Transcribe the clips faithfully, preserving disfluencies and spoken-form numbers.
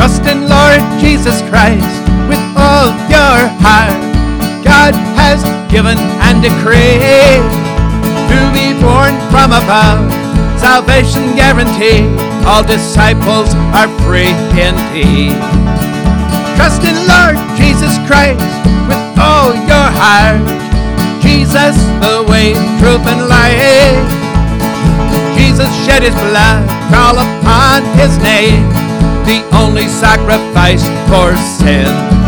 Trust in Lord Jesus Christ with all your heart. God has given and decreed to be born from above, salvation guaranteed. All disciples are free indeed. Trust in Lord Jesus Christ with all your heart. Jesus, the way, truth, and life. Jesus shed his blood, call upon his name, the only sacrifice for sin.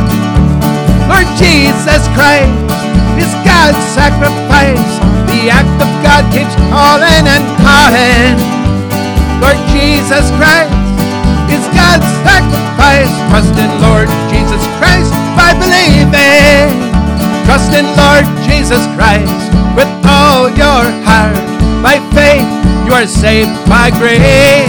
Lord Jesus Christ is God's sacrifice. The act of God keeps calling and calling. Lord Jesus Christ is God's sacrifice. Trust in Lord Jesus Christ by believing. Trust in Lord Jesus Christ with all your heart. By faith you are saved by grace.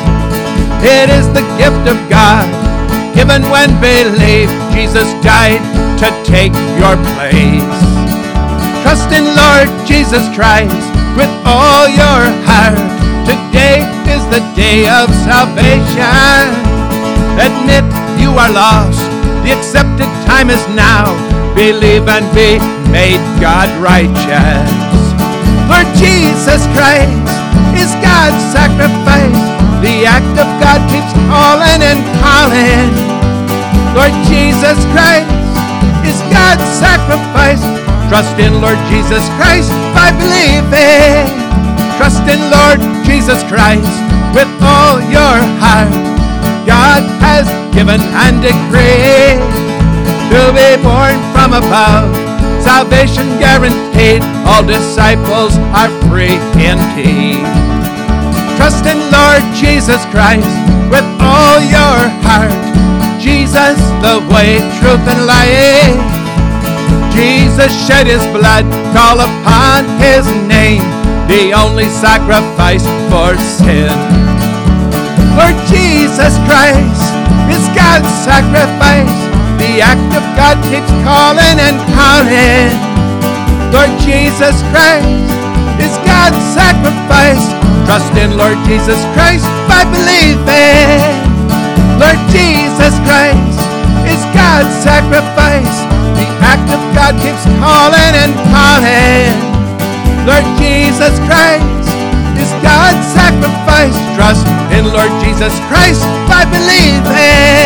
It is the gift of God given when believed. Jesus died to take your place. Trust in Lord Jesus Christ with all your heart. Today is the day of salvation. Admit you are lost. The accepted time is now. Believe and be made God righteous. Lord Jesus Christ is God's sacrifice. The act of God keeps calling and calling. Lord Jesus Christ is God's sacrifice. Trust in Lord Jesus Christ by believing. Trust in Lord Jesus Christ with all your heart. God has given and decreed to be born from above, salvation guaranteed. All disciples are free indeed. Trust in Lord Jesus Christ with all your heart. Jesus, the way, truth, and life. Jesus shed his blood, call upon his name, the only sacrifice for sin. Lord Jesus Christ is God's sacrifice. The act of God keeps calling and calling. Lord Jesus Christ is God's sacrifice. Trust in Lord Jesus Christ by believing. Lord Jesus Christ is God's sacrifice. The act of God keeps calling and calling. Lord Jesus Christ is God's sacrifice. Trust in Lord Jesus Christ by believing.